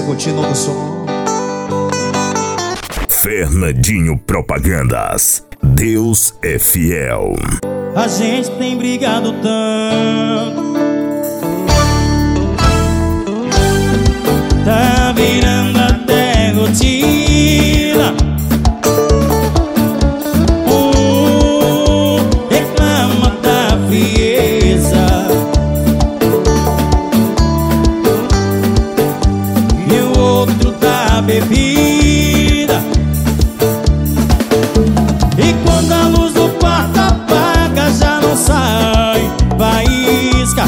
curtir novo som. Fernandinho Propagandas. Deus é fiel. A gente tem brigado tanto, tá virando até rotina. Reclama da frieza e o outro da bebida. E quando a luz do quarto apaga, já não sai faísca.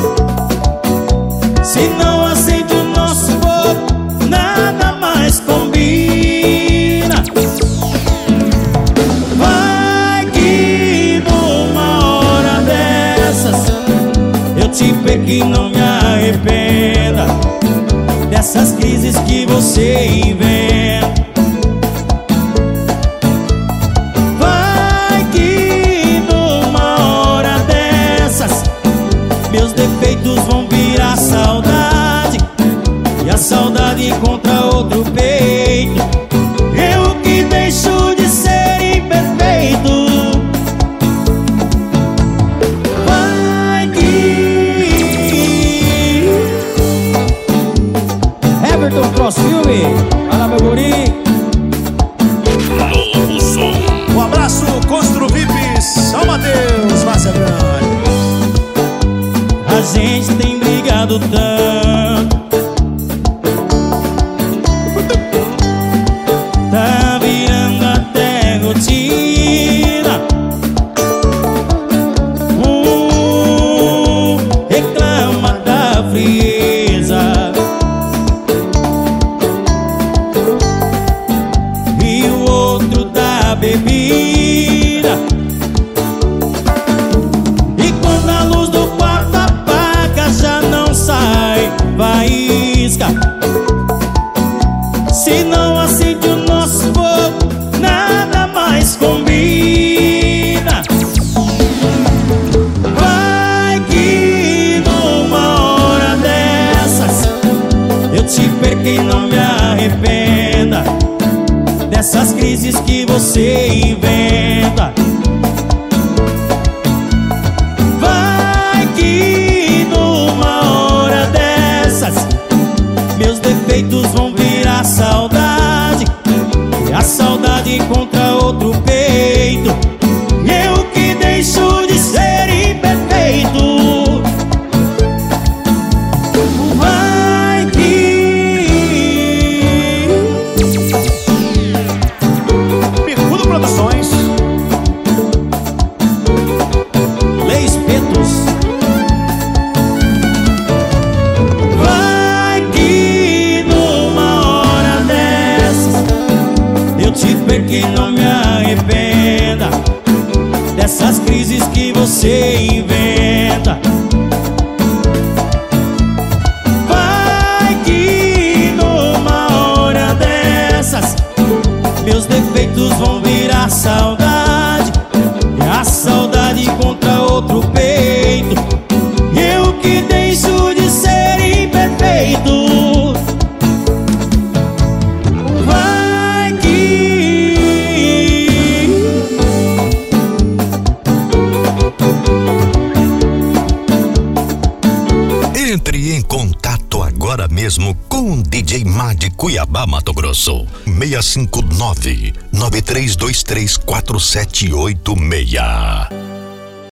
Se não acende o nosso fogo, nada mais combina. Vai que numa hora dessas eu te pego e não me arrependa dessas crises que você inventa. Vai que numa hora dessas meus defeitos vão virar saudade, e a saudade encontra outro peito. Eu que deixo de ser imperfeito. Vai que Everton Cross Filme, fala meu guri. Novo som. Um abraço, Constru VIP São Mateus, Várzea Grande. A gente tem brigado tanto, tá virando até rotina. Reclama da frieza e o outro da bebida. E quando a luz do quarto apaga, já não sai faísca. Se não acende o nosso fogo, nada mais combina. Vai que numa hora dessas eu te perco e não me arrependa dessas crises que você inventa. Vai que numa hora dessas meus defeitos vão virar saudade, e a saudade encontra outro peito. Eu que deixo de ser imperfeito. Vai que Bicudo Produções. Lei Espetos. Vai que numa hora dessas eu te perco e não me arrependa dessas crises que você inventa. Vai que numa hora dessas meus defeitos vão virar saudade, e a saudade encontra outro peito. Eu que deixo de ser imperfeito. Vai que Entre em contato agora mesmo com o DJ Mad Cuiabá, Mato Grosso. 659-9323-4786.